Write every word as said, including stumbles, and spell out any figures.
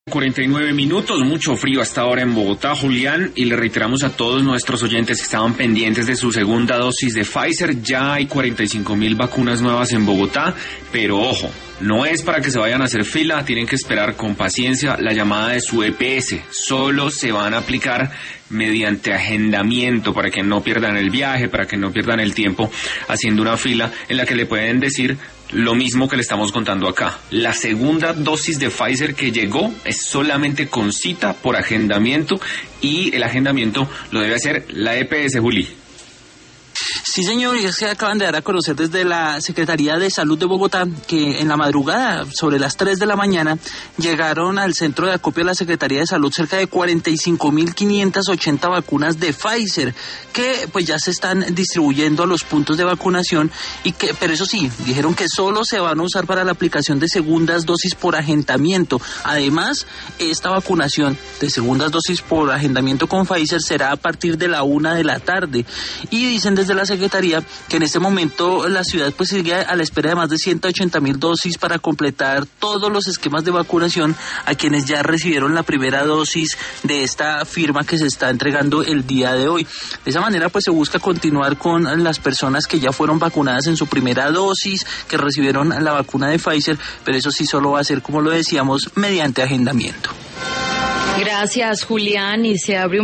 cuarenta y nueve minutos, mucho frío hasta ahora en Bogotá, Julián, y le reiteramos a todos nuestros oyentes que estaban pendientes de su segunda dosis de Pfizer. Ya hay cuarenta y cinco mil vacunas nuevas en Bogotá, pero ojo, no es para que se vayan a hacer fila, tienen que esperar con paciencia la llamada de su E P S. Solo se van a aplicar mediante agendamiento para que no pierdan el viaje, para que no pierdan el tiempo haciendo una fila en la que le pueden decir lo mismo que le estamos contando acá. La segunda dosis de Pfizer que llegó es solamente con cita por agendamiento, y el agendamiento lo debe hacer la E P S, Juli. Sí, señor, y es que acaban de dar a conocer desde la Secretaría de Salud de Bogotá que en la madrugada, sobre las tres de la mañana, llegaron al centro de acopio de la Secretaría de Salud cerca de cuarenta y cinco mil quinientas ochenta vacunas de Pfizer, que pues ya se están distribuyendo a los puntos de vacunación, y que, pero eso sí, dijeron que solo se van a usar para la aplicación de segundas dosis por agendamiento. Además, esta vacunación de segundas dosis por agendamiento con Pfizer será a partir de la una de la tarde, y dicen desde la Secretaría que en este momento la ciudad pues sigue a la espera de más de ciento ochenta mil dosis para completar todos los esquemas de vacunación a quienes ya recibieron la primera dosis de esta firma que se está entregando el día de hoy. De esa manera pues se busca continuar con las personas que ya fueron vacunadas en su primera dosis, que recibieron la vacuna de Pfizer, pero eso sí solo va a ser, como lo decíamos, mediante agendamiento. Gracias, Julián, y se abre un